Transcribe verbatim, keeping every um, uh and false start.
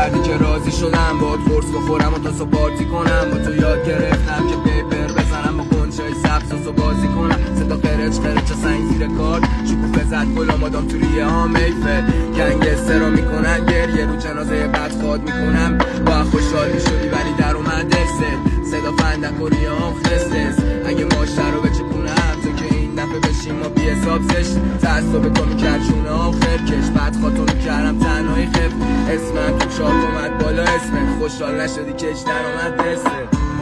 کردی که راضی شدم باد قرص بخورم و تا صبح پارتی کنم. با تو یاد گرفتم که پیپر بزنم با قنچای سبز و بازی کنم. صدا قرچ قرچ سنگ زیر کار شکوفه زد گل آمادم تو ریه ها میفه. گنگستر رو میکنن گریه رو جنازه بد خواد میکنم. با خوشحال میشدی ولی در اومد دسته صدا فندک و ریه هم خستس. اگه ماشتر رو بچپونم تو که این دفعه بشیم ما بی حساب زشت. تعصب تو میکرد چونه آخر کش بعد خاطر میکردم تنهایی خف. اسمم تو چاپ اومد بالا اسمت خوشحال نشدی کش در اومد دسته.